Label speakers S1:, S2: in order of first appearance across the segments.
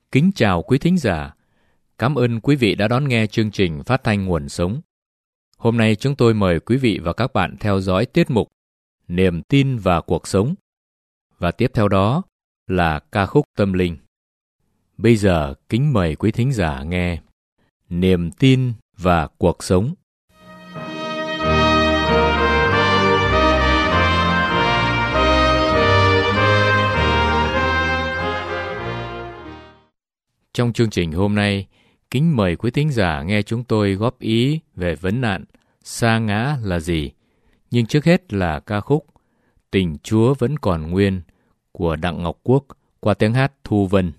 S1: Kính chào quý thính giả. Cảm ơn quý vị đã đón nghe chương trình phát thanh Nguồn Sống. Hôm nay chúng tôi mời quý vị và các bạn theo dõi tiết mục Niềm tin và cuộc sống. Và tiếp theo đó là ca khúc tâm linh. Bây giờ kính mời quý thính giả nghe Niềm tin và cuộc sống. Trong chương trình hôm nay, kính mời quý thính giả nghe chúng tôi góp ý về vấn nạn sa ngã là gì. Nhưng trước hết là ca khúc Tình Chúa Vẫn Còn Nguyên của Đặng Ngọc Quốc qua tiếng hát Thu Vân.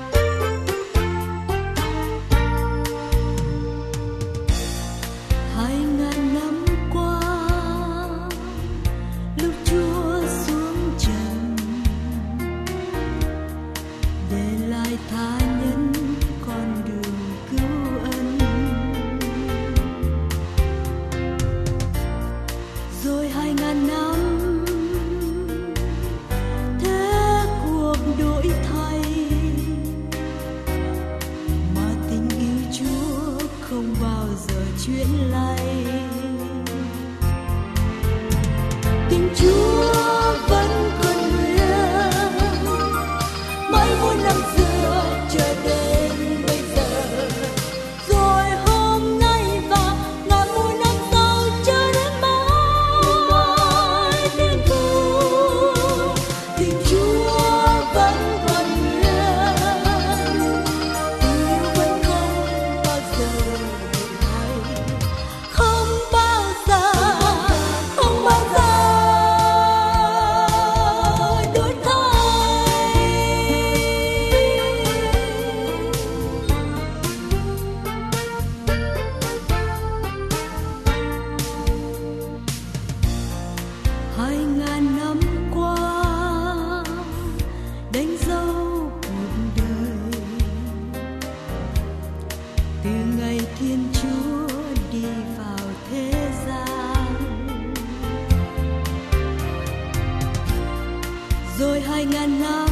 S2: Rồi 2000 năm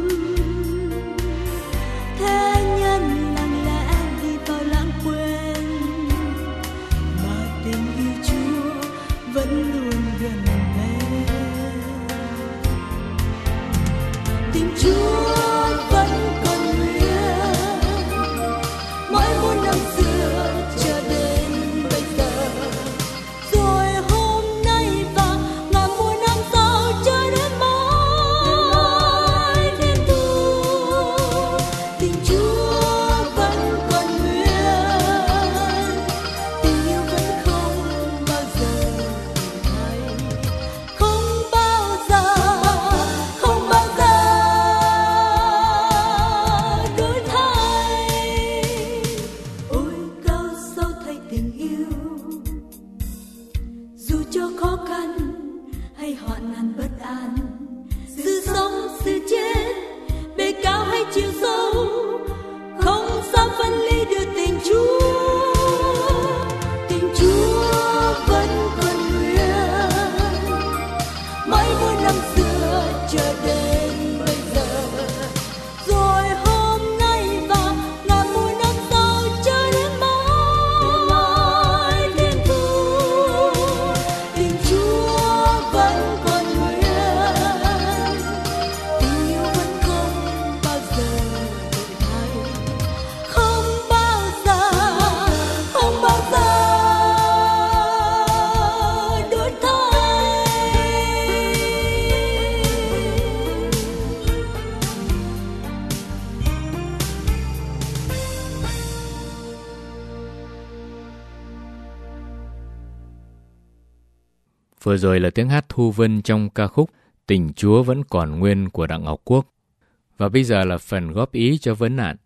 S2: thế nhân lặng lẽ đi vào lãng quên, mà tình yêu Chúa vẫn luôn gần bên. Tình Chúa vẫn còn nguyên, mãi muôn năm xưa cho đến bây giờ. Rồi hôm nay và ngàn muôn năm sau cho đến
S1: Vừa rồi là tiếng hát Thu Vân trong ca khúc Tình Chúa Vẫn Còn Nguyên của Đặng Ngọc Quốc. Và bây giờ là phần góp ý cho vấn nạn.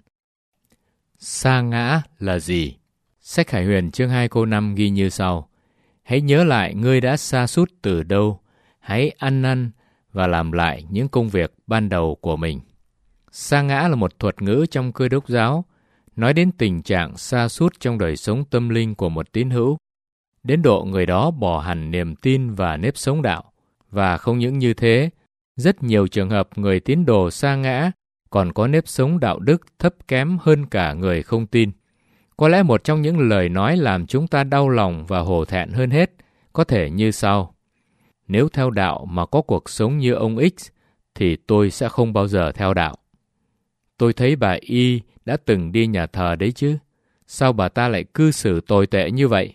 S1: Sa ngã là gì? Sách Khải Huyền chương 2 câu 5 ghi như sau: Hãy nhớ lại ngươi đã sa sút từ đâu, hãy ăn năn và làm lại những công việc ban đầu của mình. Sa ngã là một thuật ngữ trong Cơ Đốc giáo, nói đến tình trạng sa sút trong đời sống tâm linh của một tín hữu, đến độ người đó bỏ hẳn niềm tin và nếp sống đạo. Và không những như thế, rất nhiều trường hợp người tín đồ sa ngã còn có nếp sống đạo đức thấp kém hơn cả người không tin. Có lẽ một trong những lời nói làm chúng ta đau lòng và hổ thẹn hơn hết có thể như sau: nếu theo đạo mà có cuộc sống như ông X, thì tôi sẽ không bao giờ theo đạo. Tôi thấy bà Y đã từng đi nhà thờ đấy chứ. Sao bà ta lại cư xử tồi tệ như vậy?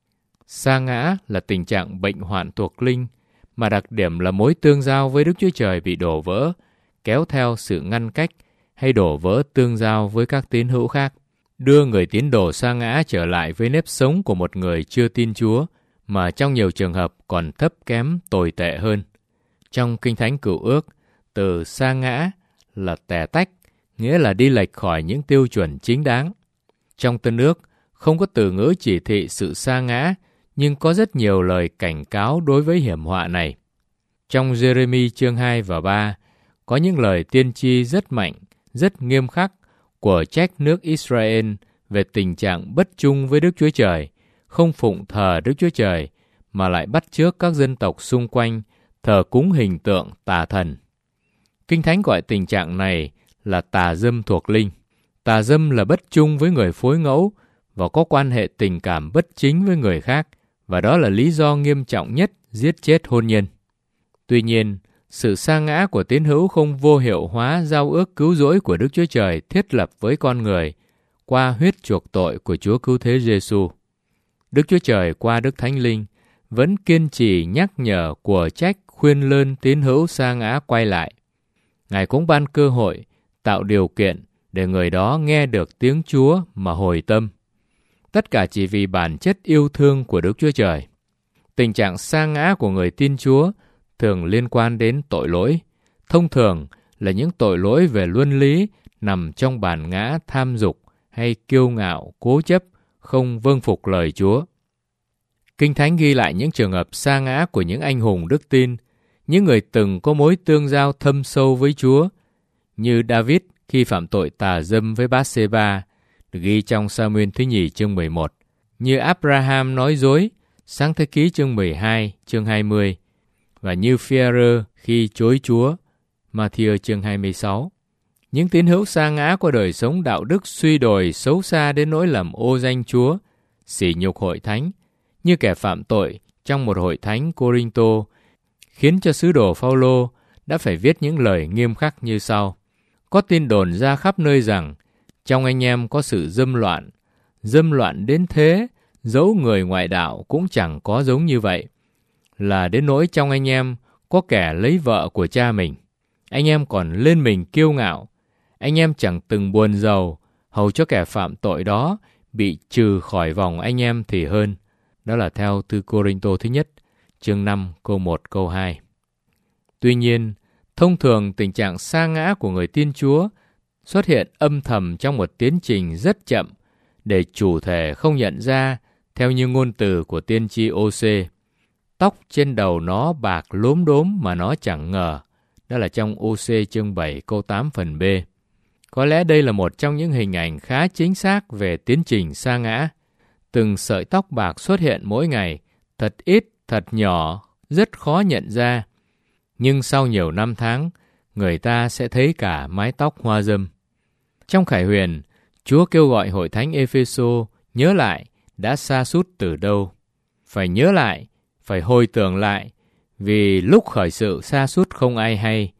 S1: Sa ngã là tình trạng bệnh hoạn thuộc linh, mà đặc điểm là mối tương giao với Đức Chúa Trời bị đổ vỡ, kéo theo sự ngăn cách hay đổ vỡ tương giao với các tín hữu khác, đưa người tín đồ sa ngã trở lại với nếp sống của một người chưa tin Chúa, mà trong nhiều trường hợp còn thấp kém tồi tệ hơn. Trong Kinh Thánh Cựu Ước, từ sa ngã là tè tách, nghĩa là đi lệch khỏi những tiêu chuẩn chính đáng. Trong Tân Ước, không có từ ngữ chỉ thị sự sa ngã, nhưng có rất nhiều lời cảnh cáo đối với hiểm họa này. Trong Giê-rê-mi chương 2 và 3, có những lời tiên tri rất mạnh, rất nghiêm khắc của trách nước Israel về tình trạng bất trung với Đức Chúa Trời, không phụng thờ Đức Chúa Trời, mà lại bắt chước các dân tộc xung quanh, thờ cúng hình tượng tà thần. Kinh Thánh gọi tình trạng này là tà dâm thuộc linh. Tà dâm là bất trung với người phối ngẫu và có quan hệ tình cảm bất chính với người khác, và đó là lý do nghiêm trọng nhất giết chết hôn nhân. Tuy nhiên, sự sa ngã của tín hữu không vô hiệu hóa giao ước cứu rỗi của Đức Chúa Trời thiết lập với con người qua huyết chuộc tội của Chúa Cứu Thế Giêsu. Đức Chúa Trời qua Đức Thánh Linh vẫn kiên trì nhắc nhở của trách khuyên lơn tín hữu sa ngã quay lại. Ngài cũng ban cơ hội, tạo điều kiện để người đó nghe được tiếng Chúa mà hồi tâm. Tất cả chỉ vì bản chất yêu thương của Đức Chúa Trời. Tình trạng sa ngã của người tin Chúa thường liên quan đến tội lỗi. Thông thường là những tội lỗi về luân lý nằm trong bản ngã tham dục hay kiêu ngạo, cố chấp, không vâng phục lời Chúa. Kinh Thánh ghi lại những trường hợp sa ngã của những anh hùng đức tin, những người từng có mối tương giao thâm sâu với Chúa, như David khi phạm tội tà dâm với Bát-sê-ba, được ghi trong Sa-muên thứ nhì chương 11, như Abraham nói dối, Sáng Thế Ký chương 12, chương 20, và như Phi-e-rơ khi chối Chúa, Ma-thi-ơ chương 26. Những tín hữu sa ngã có đời sống đạo đức suy đồi xấu xa đến nỗi làm ô danh Chúa, sỉ nhục hội thánh, như kẻ phạm tội trong một hội thánh Cô-rinh-tô, khiến cho sứ đồ Phao-lô đã phải viết những lời nghiêm khắc như sau. Có tin đồn ra khắp nơi rằng trong anh em có sự dâm loạn đến thế, dẫu người ngoại đạo cũng chẳng có giống như vậy, là đến nỗi trong anh em có kẻ lấy vợ của cha mình. Anh em còn lên mình kiêu ngạo, anh em chẳng từng buồn giàu, hầu cho kẻ phạm tội đó bị trừ khỏi vòng anh em thì hơn. Đó là theo thư Cô-rinh-tô thứ nhất, chương 5, câu 1, câu 2. Tuy nhiên, thông thường tình trạng sa ngã của người tin Chúa xuất hiện âm thầm trong một tiến trình rất chậm, để chủ thể không nhận ra, theo như ngôn từ của tiên tri Ô-sê. Tóc trên đầu nó bạc lốm đốm mà nó chẳng ngờ. Đó là trong Ô-sê chương 7 câu 8 phần B. Có lẽ đây là một trong những hình ảnh khá chính xác về tiến trình sa ngã. Từng sợi tóc bạc xuất hiện mỗi ngày, thật ít, thật nhỏ, rất khó nhận ra. Nhưng sau nhiều năm tháng, người ta sẽ thấy cả mái tóc hoa dâm. Trong Khải Huyền, Chúa kêu gọi hội thánh Ê-phê-sô nhớ lại đã sa sút từ đâu. Phải nhớ lại, phải hồi tưởng lại, vì lúc khởi sự sa sút không ai hay.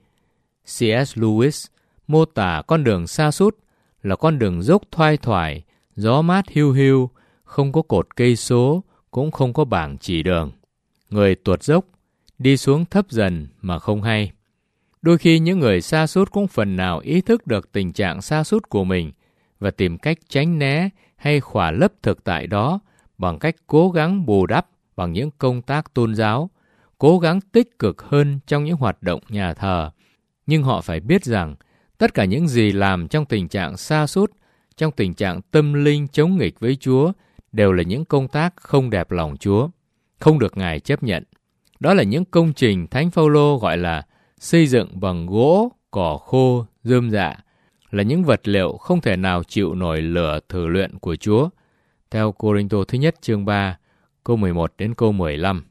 S1: C.S. Lewis mô tả con đường sa sút là con đường dốc thoai thoải, gió mát hiu hiu, không có cột cây số, cũng không có bảng chỉ đường. Người tuột dốc, đi xuống thấp dần mà không hay. Đôi khi những người sa sút cũng phần nào ý thức được tình trạng sa sút của mình và tìm cách tránh né hay khỏa lấp thực tại đó bằng cách cố gắng bù đắp bằng những công tác tôn giáo, cố gắng tích cực hơn trong những hoạt động nhà thờ. Nhưng họ phải biết rằng tất cả những gì làm trong tình trạng sa sút, trong tình trạng tâm linh chống nghịch với Chúa đều là những công tác không đẹp lòng Chúa, không được Ngài chấp nhận. Đó là những công trình Thánh Phao-lô gọi là xây dựng bằng gỗ, cỏ khô, rơm rạ, là những vật liệu không thể nào chịu nổi lửa thử luyện của Chúa, theo Cô-rinh-tô thứ nhất chương 3, câu 11 đến câu 15.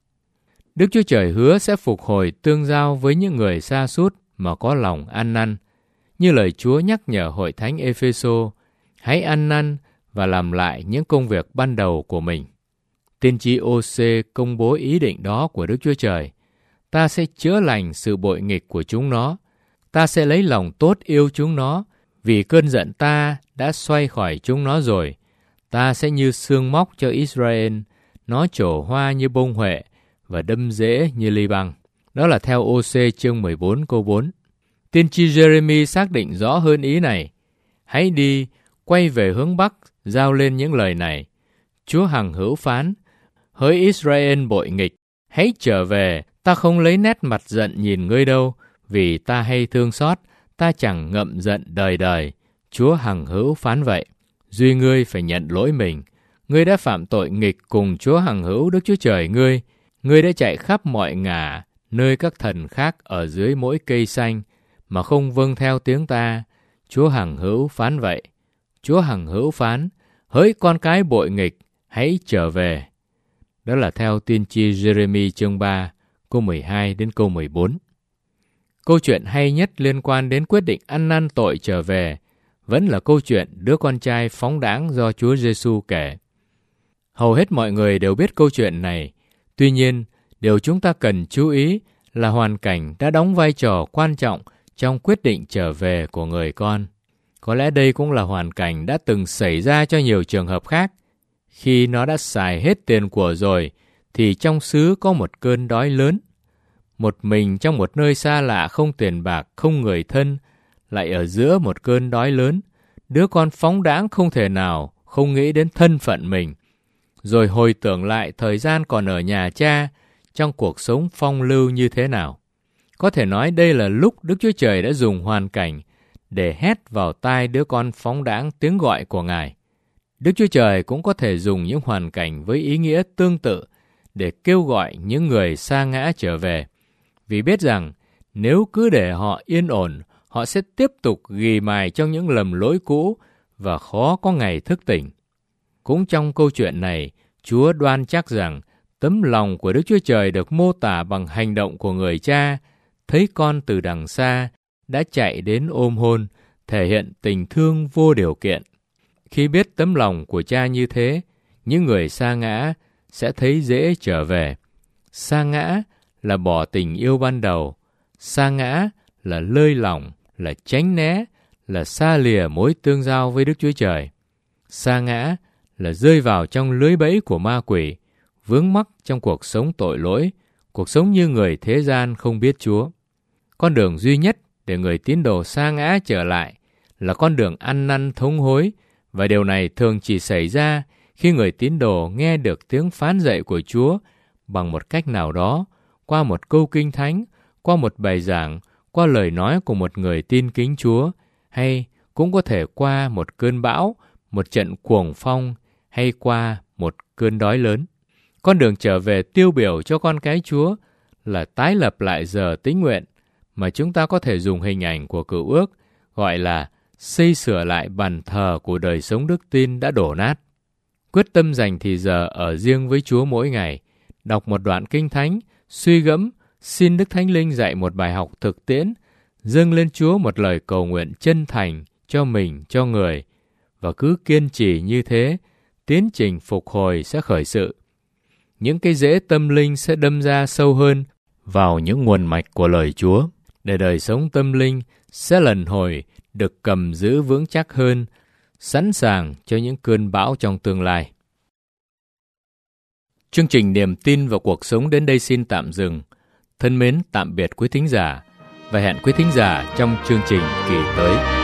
S1: Đức Chúa Trời hứa sẽ phục hồi tương giao với những người sa sút mà có lòng ăn năn, như lời Chúa nhắc nhở hội thánh Ê-phê-sô, hãy ăn năn và làm lại những công việc ban đầu của mình. Tiên tri Ô-sê công bố ý định đó của Đức Chúa Trời. Ta sẽ chữa lành sự bội nghịch của chúng nó. Ta sẽ lấy lòng tốt yêu chúng nó, vì cơn giận ta đã xoay khỏi chúng nó rồi. Ta sẽ như xương móc cho Israel, nó trổ hoa như bông huệ và đâm rễ như ly băng. Đó là theo Ô-sê chương 14 câu 4. Tiên tri Giê-rê-mi xác định rõ hơn ý này. Hãy đi, quay về hướng Bắc, giao lên những lời này. Chúa hằng hữu phán, hỡi Israel bội nghịch, hãy trở về, ta không lấy nét mặt giận nhìn ngươi đâu, vì ta hay thương xót, ta chẳng ngậm giận đời đời. Chúa hằng hữu phán vậy. Duy ngươi phải nhận lỗi mình. Ngươi đã phạm tội nghịch cùng Chúa hằng hữu Đức Chúa Trời ngươi. Ngươi đã chạy khắp mọi ngả, nơi các thần khác ở dưới mỗi cây xanh, mà không vâng theo tiếng ta. Chúa hằng hữu phán vậy. Chúa hằng hữu phán, hỡi con cái bội nghịch, hãy trở về. Đó là theo tiên tri Giê-rê-mi chương 3, câu 12 đến câu 14. Câu chuyện hay nhất liên quan đến quyết định ăn năn tội trở về vẫn là câu chuyện đứa con trai phóng đãng do Chúa Giêsu kể. Hầu hết mọi người đều biết câu chuyện này. Tuy nhiên, điều chúng ta cần chú ý là hoàn cảnh đã đóng vai trò quan trọng trong quyết định trở về của người con. Có lẽ đây cũng là hoàn cảnh đã từng xảy ra cho nhiều trường hợp khác. Khi nó đã xài hết tiền của rồi, thì trong xứ có một cơn đói lớn. Một mình trong một nơi xa lạ không tiền bạc, không người thân, lại ở giữa một cơn đói lớn, đứa con phóng đãng không thể nào không nghĩ đến thân phận mình. Rồi hồi tưởng lại thời gian còn ở nhà cha, trong cuộc sống phong lưu như thế nào. Có thể nói đây là lúc Đức Chúa Trời đã dùng hoàn cảnh để hét vào tai đứa con phóng đãng tiếng gọi của Ngài. Đức Chúa Trời cũng có thể dùng những hoàn cảnh với ý nghĩa tương tự để kêu gọi những người sa ngã trở về. Vì biết rằng nếu cứ để họ yên ổn, họ sẽ tiếp tục ghì mài trong những lầm lỗi cũ và khó có ngày thức tỉnh. Cũng trong câu chuyện này, Chúa đoan chắc rằng tấm lòng của Đức Chúa Trời được mô tả bằng hành động của người cha, thấy con từ đằng xa, đã chạy đến ôm hôn, thể hiện tình thương vô điều kiện. Khi biết tấm lòng của cha như thế, những người sa ngã sẽ thấy dễ trở về. Sa ngã là bỏ tình yêu ban đầu. Sa ngã là lơi lỏng, là tránh né, là xa lìa mối tương giao với Đức Chúa Trời. Sa ngã là rơi vào trong lưới bẫy của ma quỷ, vướng mắc trong cuộc sống tội lỗi, cuộc sống như người thế gian không biết Chúa. Con đường duy nhất để người tín đồ sa ngã trở lại là con đường ăn năn thống hối, và điều này thường chỉ xảy ra khi người tín đồ nghe được tiếng phán dạy của Chúa bằng một cách nào đó, qua một câu kinh thánh, qua một bài giảng, qua lời nói của một người tin kính Chúa, hay cũng có thể qua một cơn bão, một trận cuồng phong, hay qua một cơn đói lớn. Con đường trở về tiêu biểu cho con cái Chúa là tái lập lại giờ tín nguyện, mà chúng ta có thể dùng hình ảnh của Cựu Ước, gọi là xây sửa lại bàn thờ của đời sống đức tin đã đổ nát. Quyết tâm dành thì giờ ở riêng với Chúa mỗi ngày, đọc một đoạn kinh thánh, suy gẫm, xin Đức Thánh Linh dạy một bài học thực tiễn, dâng lên Chúa một lời cầu nguyện chân thành cho mình, cho người, và cứ kiên trì như thế, tiến trình phục hồi sẽ khởi sự. Những cái rễ tâm linh sẽ đâm ra sâu hơn vào những nguồn mạch của lời Chúa, để đời sống tâm linh sẽ lần hồi được cầm giữ vững chắc hơn, sẵn sàng cho những cơn bão trong tương lai. Chương trình Niềm tin và cuộc sống đến đây xin tạm dừng. Thân mến tạm biệt quý thính giả và hẹn quý thính giả trong chương trình kỳ tới.